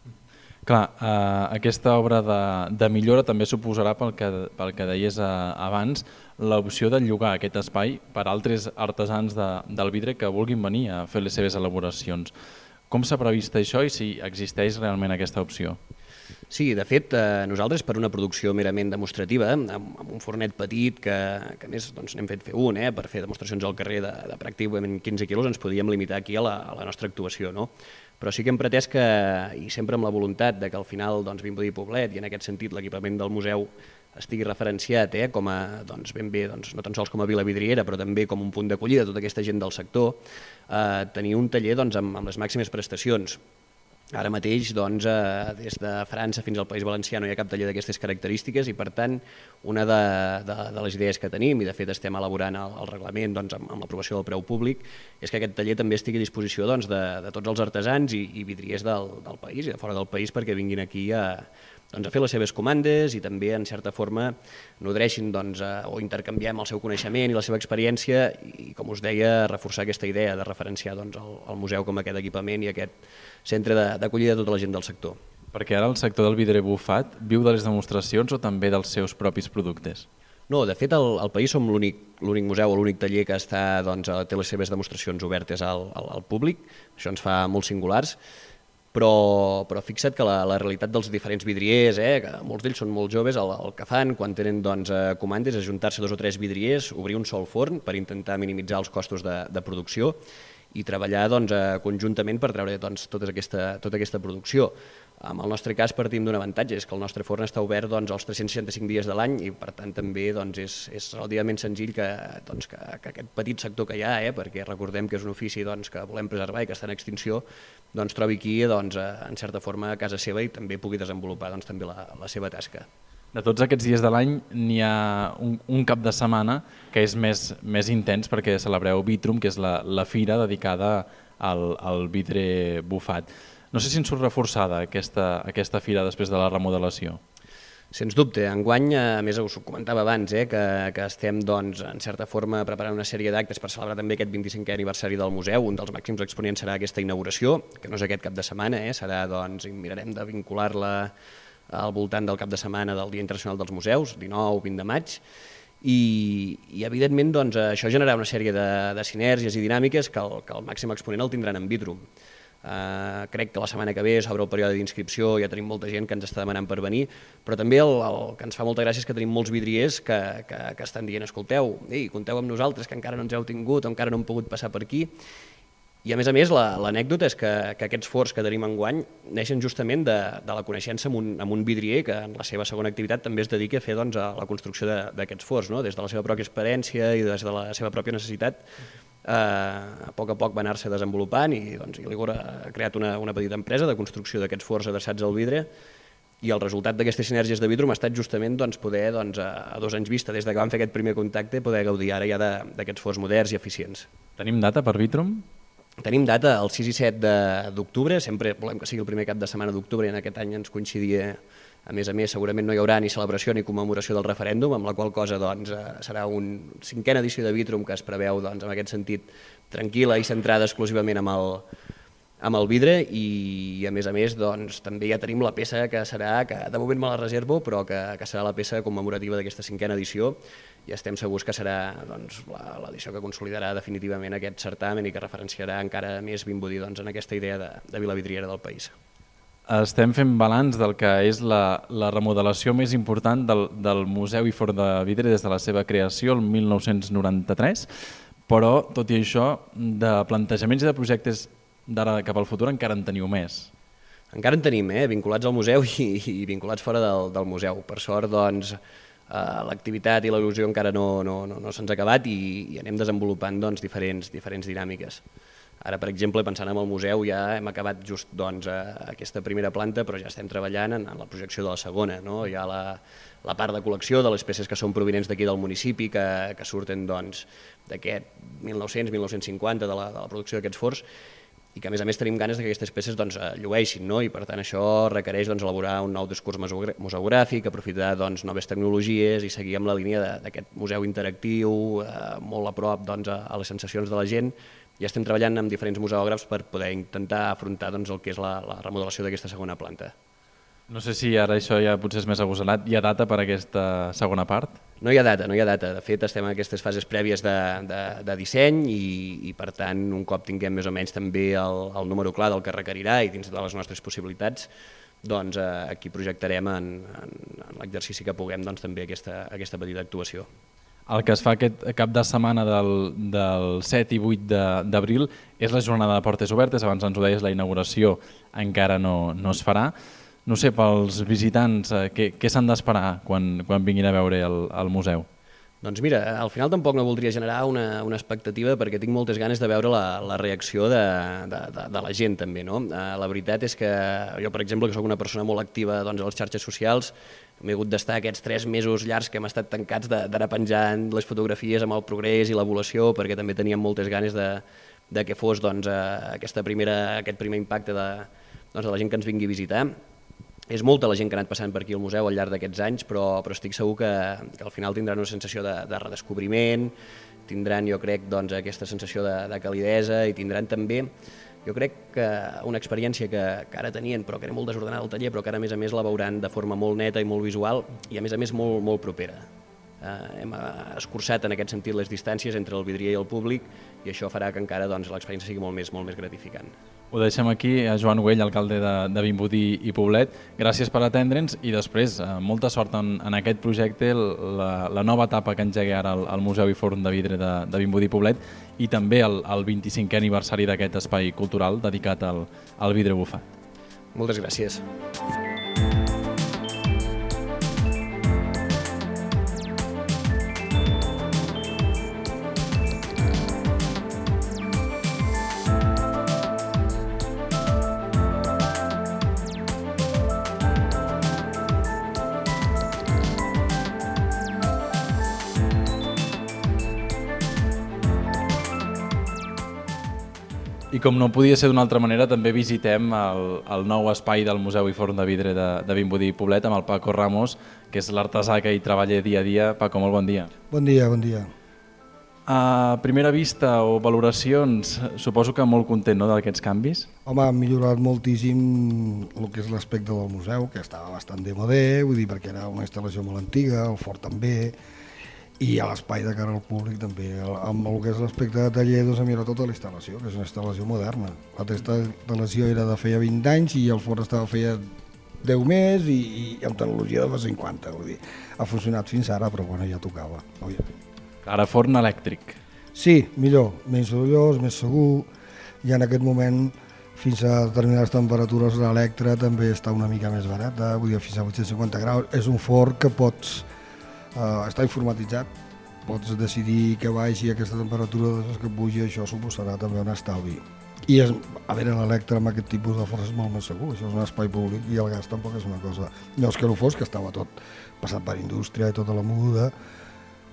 S1: Clar, eh, aquesta obra de, de millora també suposarà, pel que, pel que deies eh, abans, l'opció de llogar aquest espai per altres artesans de, del vidre que vulguin venir a fer les seves elaboracions. Com s'ha previst això i si existeix realment aquesta opció?
S6: Sí, de fet, eh, nosaltres per una producció merament demostrativa, amb, amb un fornet petit, que, que a més doncs, n'hem fet fer un, eh, per fer demostracions al carrer de, de pràcticament quinze quilos, ens podíem limitar aquí a la, a la nostra actuació, no? Però sí que hem pretès que, i sempre amb la voluntat de que al final doncs, Vimbodí Poblet, i en aquest sentit l'equipament del museu estigui referenciat eh, com a, doncs, ben bé, doncs, no tan sols com a vila vidriera, però també com un punt d'acollida de tota aquesta gent del sector, eh, tenir un taller doncs, amb, amb les màximes prestacions. Ara mateix, doncs, eh, des de França fins al País Valencià no hi ha cap taller d'aquestes característiques i, per tant, una de, de, de les idees que tenim, i de fet estem elaborant el, el reglament doncs, amb, amb l'aprovació del preu públic, és que aquest taller també estigui a disposició doncs, de, de tots els artesans i, i vidriers del, del país i de fora del país perquè vinguin aquí a, doncs, a fer les seves comandes i també, en certa forma, nodreixin doncs, a, o intercanviem el seu coneixement i la seva experiència i, com us deia, reforçar aquesta idea de referenciar doncs, el, el museu com aquest equipament i aquest centre d'acollida de tota la gent del sector.
S1: Perquè ara el sector del vidre bufat viu de les demostracions o també dels seus propis productes?
S6: No, de fet, al, al país som l'únic museu o l'únic taller que està, doncs, té les seves demostracions obertes al, al, al públic. Això ens fa molt singulars. Però, però fixa't que la, la realitat dels diferents vidriers, eh, que molts d'ells són molt joves, el, el que fan quan tenen doncs, comandes és ajuntar-se dos o tres vidriers, obrir un sol forn per intentar minimitzar els costos de, de producció i treballar doncs, conjuntament per treure doncs, tota, aquesta, tota aquesta producció. En el nostre cas partim d'un avantatge, és que el nostre forn està obert doncs, els tres-cents seixanta-cinc dies de l'any i per tant també doncs, és, és relativament senzill que, doncs, que, que aquest petit sector que hi ha, eh, perquè recordem que és un ofici doncs, que volem preservar i que està en extinció, doncs, trobi aquí doncs, en certa forma a casa seva i també pugui desenvolupar doncs, també la, la seva tasca.
S1: De tots aquests dies de l'any n'hi ha un, un cap de setmana que és més, més intens perquè celebreu Vitrum, que és la, la fira dedicada al, al vidre bufat. No sé si en surt reforçada aquesta, aquesta fira després de la remodelació.
S6: Sens dubte. Enguany, a més us ho comentava abans, eh, que, que estem doncs, en certa forma preparant una sèrie d'actes per celebrar també aquest vint-i-cinquè aniversari del museu. Un dels màxims exponents serà aquesta inauguració, que no és aquest cap de setmana, eh, serà, doncs, i mirarem de vincular-la al voltant del cap de setmana del Dia Internacional dels Museus, dinou vint de maig, i, i evidentment doncs, això generarà una sèrie de, de sinergies i dinàmiques que el, que el màxim exponent el tindran en Vitrum. Uh, crec que la setmana que ve s'obre el període d'inscripció, ja tenim molta gent que ens està demanant per venir, però també el, el que ens fa molta gràcia és que tenim molts vidriers que, que, que estan dient, escolteu, ei, compteu amb nosaltres, que encara no ens heu tingut, o encara no hem pogut passar per aquí. I a més a més l'anècdota és que, que aquests forns que tenim enguany neixen justament de, de la coneixença amb un, amb un vidrier que en la seva segona activitat també es dedica a fer doncs, a la construcció d'aquests forns, no? Des de la seva pròpia experiència i des de la seva pròpia necessitat. Eh, a poc a poc va anar-se desenvolupant i doncs, l'Igor ha creat una, una petita empresa de construcció d'aquests forns adreçats al vidre i el resultat d'aquestes sinergies de Vitrum ha estat justament doncs, poder, doncs, a, a dos anys vista, des que vam fer aquest primer contacte, poder gaudir ara ja d'aquests forns moderns i eficients.
S1: Tenim data per Vitrum?
S6: Tenim data el sis i set d'octubre, sempre volem que sigui el primer cap de setmana d'octubre i en aquest any ens coincidia. A més a més, segurament no hi haurà ni celebració ni commemoració del referèndum, amb la qual cosa doncs, serà una cinquena edició de Vitrum que es preveu doncs, en aquest sentit tranquil·la i centrada exclusivament amb el, amb el vidre i a més a més doncs, també ja tenim la peça que serà, que de moment me la reservo, però que, que serà la peça commemorativa d'aquesta cinquena edició i estem segurs que serà doncs, l'edició que consolidarà definitivament aquest certamen i que referenciarà encara més Vimbodí doncs, en aquesta idea de, de vila vidriera del país.
S1: Estem fent balanç del que és la, la remodelació més important del, del Museu i Forn de Vidre des de la seva creació el mil nou-cents noranta-tres, però, tot i això, de plantejaments i de projectes d'ara cap al futur encara en teniu més.
S6: Encara en tenim, eh? Vinculats al museu i, i vinculats fora del, del museu. Per sort, doncs, eh, l'activitat i l'il·lusió encara no, no, no, no se'ns ha acabat i, i anem desenvolupant doncs, diferents, diferents dinàmiques. Ara, per exemple, pensant en el museu, ja hem acabat just doncs, aquesta primera planta, però ja estem treballant en, en la projecció de la segona. No? Hi ha la, la part de col·lecció de les peces que són provinents d'aquí del municipi, que, que surten doncs, d'aquest mil nou-cents mil nou-cents cinquanta, de la, de la producció d'aquests forns, i que a més a més tenim ganes que aquestes peces doncs, llueixin, no? I per tant això requereix doncs, elaborar un nou discurs museogràfic, aprofitar doncs, noves tecnologies i seguir amb la línia d'aquest museu interactiu, eh, molt a prop doncs, a, a les sensacions de la gent. I estem treballant amb diferents museògrafs per poder intentar afrontar doncs, el que és la, la remodelació d'aquesta segona planta.
S1: No sé si ara això ja potser és més agosarat. Hi ha data per aquesta segona part?
S6: No hi ha data, no hi ha data. De fet, estem en aquestes fases prèvies de, de, de disseny i, i, per tant, un cop tinguem més o menys també el, el número clar del que requerirà i dins de les nostres possibilitats, doncs eh, aquí projectarem en, en, en l'exercici que puguem doncs, també aquesta, aquesta petita actuació.
S1: El que es fa aquest cap de setmana del, del set i vuit d'abril és la jornada de portes obertes. Abans ens ho deies, la inauguració encara no, no es farà. No sé, pels visitants, eh, què, què s'han d'esperar quan, quan vinguin a veure el, el museu?
S6: Doncs mira, al final tampoc no voldria generar una, una expectativa perquè tinc moltes ganes de veure la, la reacció de, de, de, de la gent també. No? Eh, la veritat és que jo, per exemple, que soc una persona molt activa doncs, a les xarxes socials, m'he hagut d'estar aquests tres mesos llargs que hem estat tancats d'anar penjant les fotografies amb el progrés i l'evolució perquè també teníem moltes ganes de, de que fos doncs, aquesta primera, aquest primer impacte de, doncs, de la gent que ens vingui a visitar. És molta la gent que ha anat passant per aquí al museu al llarg d'aquests anys, però, però estic segur que, que al final tindran una sensació de, de redescobriment, tindran, jo crec, doncs, aquesta sensació de, de calidesa i tindran també, jo crec que una experiència que, que ara tenien, però que era molt desordenada al taller, però que ara a més a més la veuran de forma molt neta i molt visual i a més a més molt, molt propera. Eh, hem escurçat en aquest sentit les distàncies entre el vidrier i el públic i això farà que encara doncs, l'experiència sigui molt més, molt més gratificant.
S1: Ho deixem aquí, a Joan Güell, alcalde de, de Vimbodí i Poblet. Gràcies per atendre'ns i després eh, molta sort en, en aquest projecte, la, la nova etapa que engega ara el, el Museu i Forn de Vidre de, de Vimbodí i Poblet i també el, el vint-i-cinquè aniversari d'aquest espai cultural dedicat al, al vidre bufat.
S6: Moltes gràcies.
S1: I com no podia ser d'una altra manera, també visitem el, el nou espai del Museu i Forn de Vidre de, de Vimbodí i Poblet amb el Paco Ramos, que és l'artesà que hi treballa dia a dia. Paco, molt bon dia.
S7: Bon dia, bon dia.
S1: A primera vista o valoracions, suposo que molt content, no, d'aquests canvis?
S7: Home, ha millorat moltíssim el que és l'aspecte del museu, que estava bastant demodé, vull dir, perquè era una instal·lació molt antiga, el fort també, i a l'espai de cara al públic també. Amb el que és l'aspecte de taller, doncs, ha millorat tota la instal·lació, que és una instal·lació moderna. L'altra instal·lació era de feia vint anys i el fort estava feia deu més i, i amb tecnologia de fa cinquanta, vull dir. Ha funcionat fins ara, però bueno, ja tocava.
S1: Ara forn elèctric.
S7: Sí, millor, menys sorollós, més segur, i en aquest moment fins a determinades temperatures l'electre també està una mica més barata, vull dir, fins a vuit-cents cinquanta graus. És un forn que pots, uh, està informatitzat, pots decidir que baixi aquesta temperatura, després que pugi, això suposarà també un estalvi. I és, a veure, l'electre amb aquest tipus de forns és molt més segur, això és un espai públic i el gas tampoc és una cosa. No és que no fos, que estava tot passat per indústria i tota la moguda,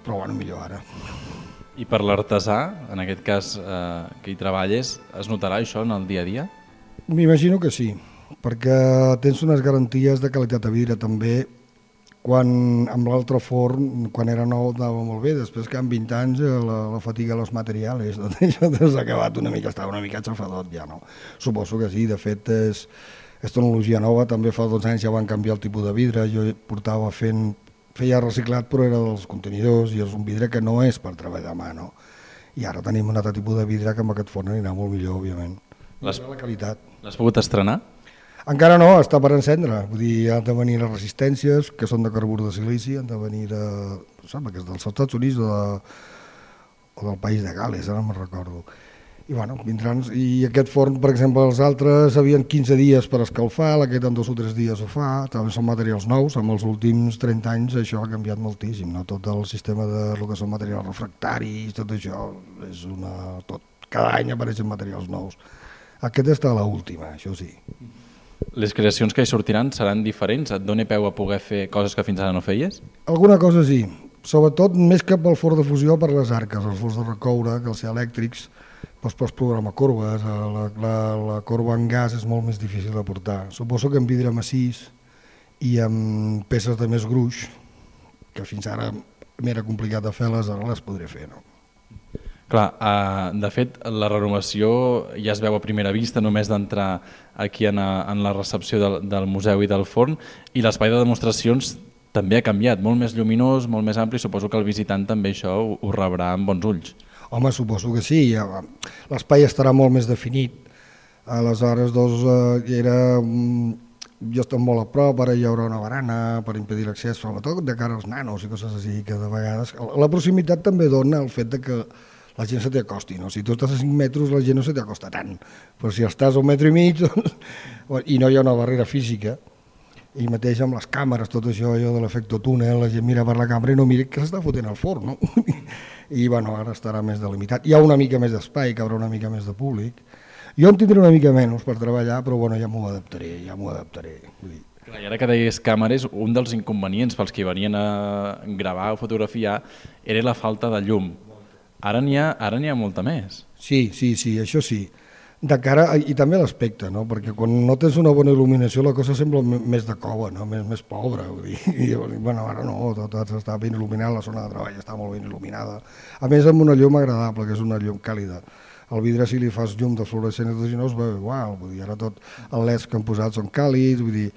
S7: però bueno, millor ara.
S1: I per l'artesà, en aquest cas eh, que hi treballes, es notarà això en el dia a dia?
S7: M'imagino que sí, perquè tens unes garanties de qualitat de vidre també. Quan amb l'altre forn, quan era nou, anava molt bé, després que en vint anys la, la fatiga dels materials, tot això s'ha acabat una mica, estava una mica xafadot ja, no? Suposo que sí, de fet és, és tecnologia nova, també fa dos anys ja van canviar el tipus de vidre, jo portava fent, feia reciclat però era dels contenidors i és un vidre que no és per treballar a mà, no? I ara tenim un altre tipus de vidre que amb aquest forn anirà molt millor, òbviament.
S1: L'has
S7: la qualitat.
S1: L'has pogut estrenar?
S7: Encara no, està per encendre, vull dir, han de venir les resistències, que són de carbur de silici, han de venir de, no sap, que és dels Estats Units o, de, o del país de Gales, ara no me'n recordo. I bueno, vindran, i aquest forn, per exemple, els altres havien quinze dies per escalfar, aquest en dos o tres dies ho fa, també són materials nous, amb els últims trenta anys això ha canviat moltíssim, no? Tot el sistema de lo que són materials refractaris, tot això, és una, tot, cada any apareixen materials nous. Aquest està a l'última, això sí.
S1: Les creacions que hi sortiran seran diferents? Et doni peu a poder fer coses que fins ara no feies?
S7: Alguna cosa sí, sobretot més que pel forn de fusió per les arques, els forns de recoure, que els ser elèctrics, doncs pots programar corbes, la, la, la corba en gas és molt més difícil de portar. Suposo que en vidre massís i amb peces de més gruix, que fins ara m'era complicat de fer-les, ara les podré fer, no?
S1: Clar, eh, de fet, la renovació ja es veu a primera vista només d'entrar aquí en, a, en la recepció del, del museu i del forn, i l'espai de demostracions també ha canviat, molt més lluminós, molt més ampli, suposo que el visitant també això ho, ho rebrà amb bons ulls.
S7: Home, suposo que sí, ja, l'espai estarà molt més definit, aleshores doncs, eh, era, jo estic molt a prop, ara hi haurà una barana per impedir l'accés, sobretot de cara als nanos i coses així, que de vegades... La proximitat també dona el fet de que la gent se t'hi acosti, no? Si tu estàs a cinc metres la gent no se t'hi acosta tant, però si estàs a un metre i mig doncs, i no hi ha una barrera física, i mateix amb les càmeres, tot això, allò de l'efecte túnel, la gent mira per la càmera i no mira que s'està fotent al forn, no? I bueno, ara estarà més delimitat. Hi ha una mica més d'espai, que haurà una mica més de públic. Jo en tindré una mica menys per treballar, però bueno, ja m'ho adaptaré, ja m'ho adaptaré. Vull dir.
S1: I ara que deies càmeres, un dels inconvenients pels que venien a gravar o fotografiar era la falta de llum. Ara n'hi ha, ara n'hi ha molta més.
S7: Sí, sí, sí, això sí. De cara, i també l'aspecte, no? Perquè quan no tens una bona il·luminació la cosa sembla més de cova, no? més, més pobra. Vull dir. I, bueno, ara no, tot, tot està ben il·luminat, la zona de treball està molt ben il·luminada. A més amb una llum agradable, que és una llum càlida. El vidre, si li fas llum de fluorescent i tot això, no es veu igual. Vull dir, ara tot els leds que han posat són càlids. Vull dir,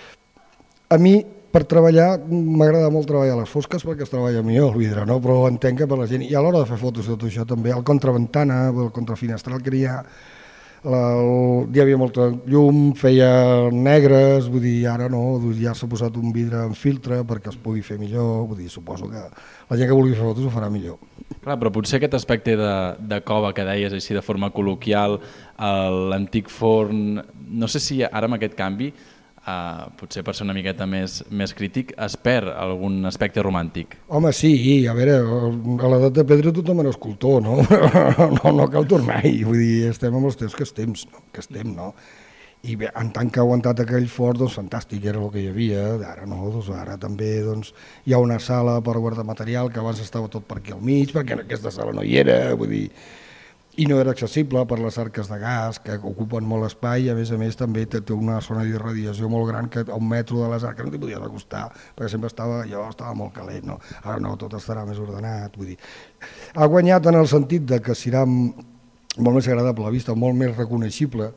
S7: a mi, per treballar, m'agrada molt treballar a les fosques perquè es treballa millor el vidre, no? Però entenc que per la gent... I a l'hora de fer fotos i tot això també, el contraventana, el contrafinestral que hi ha, la, el, hi havia molta llum, feia negres, vull dir, ara no, ja s'ha posat un vidre en filtre perquè es pugui fer millor, vull dir, suposo que la gent que vulgui fer fotos ho farà millor.
S1: Clar, però potser aquest aspecte de, de cova que deies així de forma col·loquial, l'antic forn, no sé si ara amb aquest canvi, Uh, potser per ser una miqueta més, més crític, es perd algun aspecte romàntic.
S7: Home, sí, a veure, a l'edat de pedra tothom era escultor, no? no, no cal tornar-hi, vull dir, estem amb els temps que estem, no? que estem, no? I bé, en tant que ha aguantat aquell fort, doncs fantàstic, era el que hi havia, ara no, doncs ara també doncs, hi ha una sala per guardar material, que abans estava tot per aquí al mig, perquè en aquesta sala no hi era, vull dir, i no era accessible per les arques de gas, que ocupen molt espai, i a més a més també té una zona d'irradiació molt gran que a un metro de les arques no t'hi podies acostar, perquè sempre estava, allò estava molt calent, no? Ara no, tot estarà més ordenat, vull dir. Ha guanyat en el sentit de que serà molt més agradable a la vista, molt més reconeixible,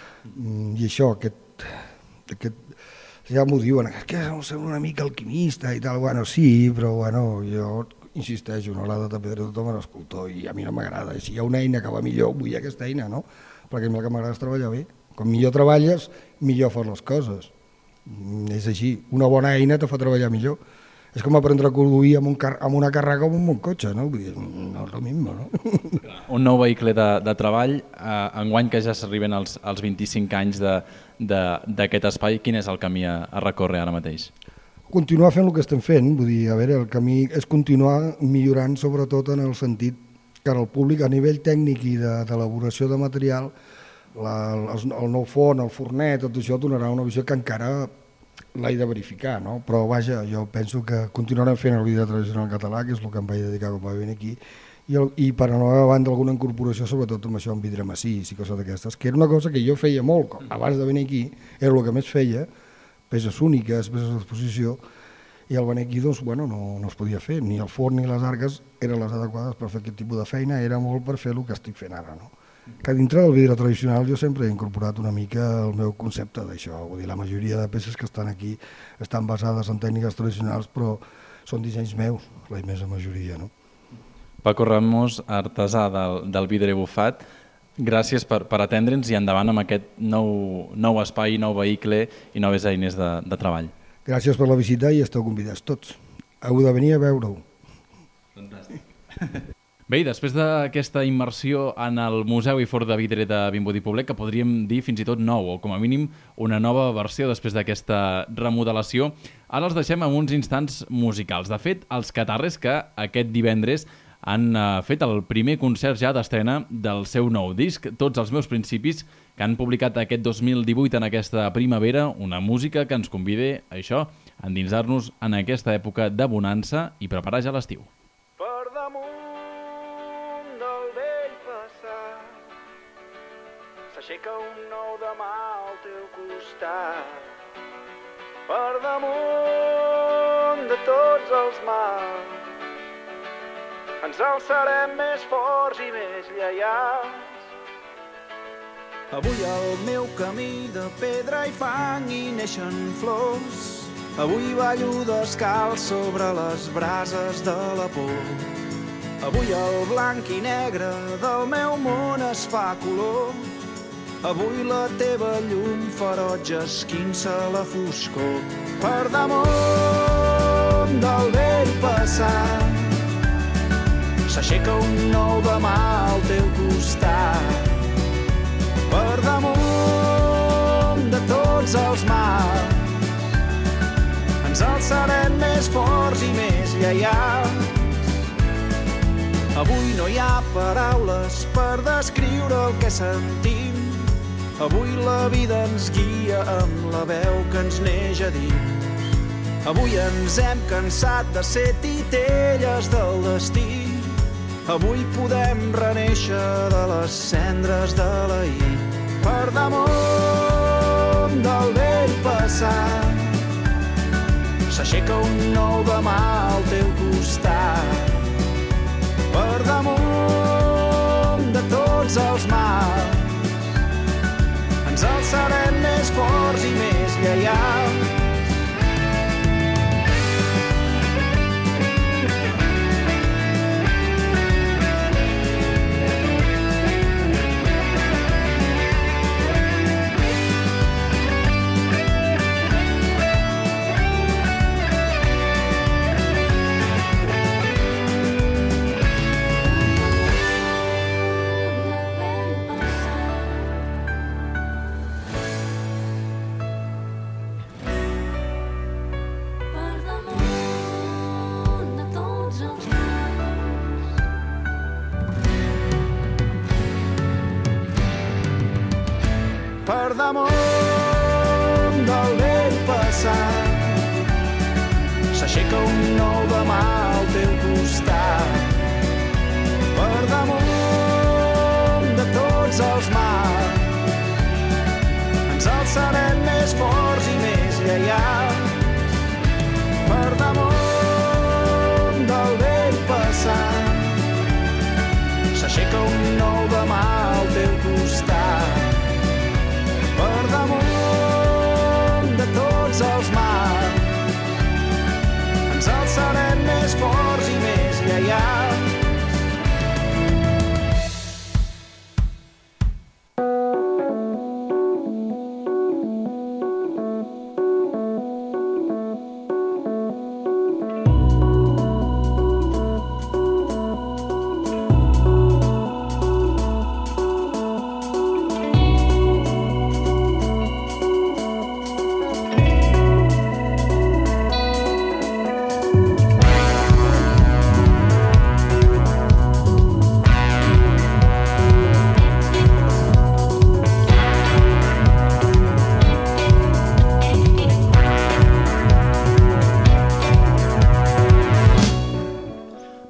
S7: i això, aquest, aquest ja m'ho diuen, que sembla una mica alquimista i tal, bueno, sí, però bueno, jo insisteixo, no l'ha de pedra tothom era escultor i a mi no m'agrada. Si hi ha una eina que va millor, vull aquesta eina, no? Perquè el que m'agrada és treballar bé. Com millor treballes, millor fas les coses. És així. Una bona eina te fa treballar millor. És com aprendre a conduir amb, un car amb una càrrega o amb un cotxe, no? Vull dir, no és el mismo, no?
S1: Un nou vehicle de, de treball, eh, enguany que ja s'arriben als, als vint-i-cinc anys d'aquest espai, quin és el camí a, a recórrer ara mateix?
S7: Continuar fent el que estem fent, vull dir, a veure, el camí és continuar millorant sobretot en el sentit que el públic a nivell tècnic i d'elaboració de, de material, la, el, el nou forn, el fornet, tot això donarà una visió que encara l'he de verificar, no? Però vaja, jo penso que continuarem fent el vidre tradicional català, que és el que em vaig dedicar quan vaig venir aquí, i, el, i per a nova banda alguna incorporació, sobretot amb això, amb vidre massís i coses d'aquestes, que era una cosa que jo feia molt, abans de venir aquí, era el que més feia, peces úniques, peces d'exposició, i al venir aquí doncs, bueno, no, no es podia fer, ni el forn ni les arques eren les adequades per fer aquest tipus de feina, era molt per fer el que estic fent ara, no? Que dintre del vidre tradicional jo sempre he incorporat una mica el meu concepte d'això, vull dir, la majoria de peces que estan aquí estan basades en tècniques tradicionals, però són dissenys meus, la immensa majoria, no?
S1: Paco Ramos, artesà del, del vidre bufat, gràcies per, per atendre'ns i endavant amb aquest nou, nou espai, nou vehicle i noves eines de, de treball.
S7: Gràcies per la visita i esteu convidats tots. Heu de venir a veure-ho.
S1: Fantàstic. Bé, i després d'aquesta immersió en el Museu i Forn de Vidre de Vimbodí Poblet, que podríem dir fins i tot nou, o com a mínim una nova versió després d'aquesta remodelació, ara els deixem amb uns instants musicals. De fet, els Catarres, que aquest divendres han fet el primer concert ja d'estrena del seu nou disc, Tots els meus principis, que han publicat aquest dos mil divuit en aquesta primavera, una música que ens convida a això, a endinsar-nos en aquesta època de bonança i preparar ja l'estiu.
S8: Per damunt del vell passat s'aixeca un nou demà al teu costat. Per damunt de tots els mals ens alçarem més forts i més lleials. Avui el meu camí de pedra i fang hi neixen flors. Avui ballo descalç sobre les brases de la por. Avui el blanc i negre del meu món es fa color. Avui la teva llum ferotge esquinça la foscor. Per damunt del vell passat s'aixeca un nou demà al teu costat. Per damunt de tots els mals ens alçarem més forts i més lleials. Avui no hi ha paraules per descriure el que sentim. Avui la vida ens guia amb la veu que ens neix a dins. Avui ens hem cansat de ser titelles del destí. Avui podem renéixer de les cendres de l'ahir. Per damunt del vell passat s'aixeca un nou demà al teu costat. Per damunt de tots els mals ens alçarem més forts i més lleials. Per damunt del vell passat s'aixeca un nou demà al teu costat. Per damunt de tots els mals ens alçarem més forts i més lleials. Per damunt del vell passat s'aixeca un nou demà al teu costat. Per damunt de tots els mals ens alçarem més forts i més lleials.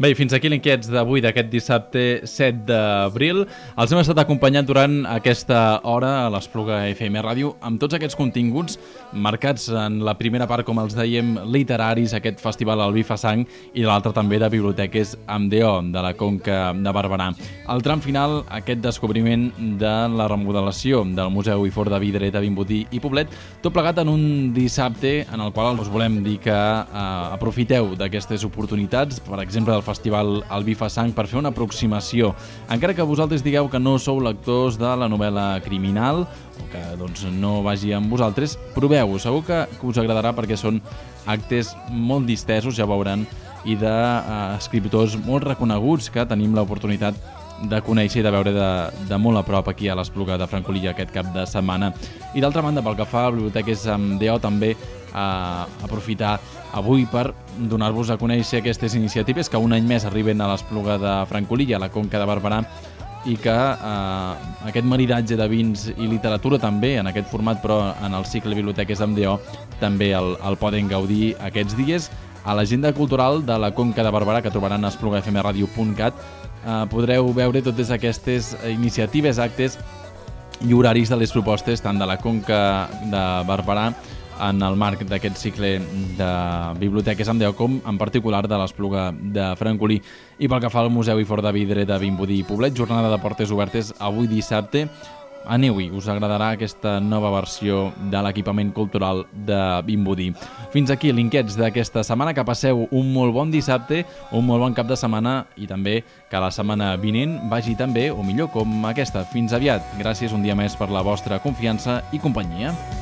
S1: Bé, fins aquí l'Inquiets d'avui, d'aquest dissabte set d'abril. Els hem estat acompanyant durant aquesta hora a l'Espluga F M Ràdio amb tots aquests continguts marcats en la primera part, com els dèiem, literaris, aquest festival al Vi fa Sang, i l'altre també de biblioteques amb D O, de la Conca de Barberà. Al tram final, aquest descobriment de la remodelació del Museu I Forn de Vidre de Vimbodí i Poblet, tot plegat en un dissabte en el qual us volem dir que eh, aprofiteu d'aquestes oportunitats, per exemple, del festival al Vi fa Sang, per fer una aproximació. Encara que vosaltres digueu que no sou lectors de la novel·la criminal o que doncs, no vagi amb vosaltres, proveu-ho, segur que, que us agradarà, perquè són actes molt distesos, ja veuran, i d'escriptors eh, molt reconeguts que tenim l'oportunitat de conèixer i de veure de, de molt a prop aquí a l'Espluga de Francolí aquest cap de setmana. I d'altra banda, pel que fa a biblioteques amb D O, també eh, aprofitar avui per donar-vos a conèixer aquestes iniciatives que un any més arriben a l'Espluga de Francolí i a la Conca de Barberà, i que eh, aquest maridatge de vins i literatura també, en aquest format, però en el cicle Biblioteques amb D O, també el, el poden gaudir aquests dies. A l'agenda cultural de la Conca de Barberà, que trobaran a espluga f m radio punt cat, eh, podreu veure totes aquestes iniciatives, actes i horaris de les propostes tant de la Conca de Barberà en el marc d'aquest cicle de biblioteques amb D O, com en particular de l'Espluga de Francolí. I pel que fa al Museu I Forn de Vidre de Vimbodí i Poblet, jornada de portes obertes avui dissabte. Aneu-hi, us agradarà aquesta nova versió de l'equipament cultural de Vimbodí. Fins aquí l'Inquiets d'aquesta setmana, que passeu un molt bon dissabte, un molt bon cap de setmana, i també que la setmana vinent vagi tan bé o millor com aquesta. Fins aviat. Gràcies un dia més per la vostra confiança i companyia.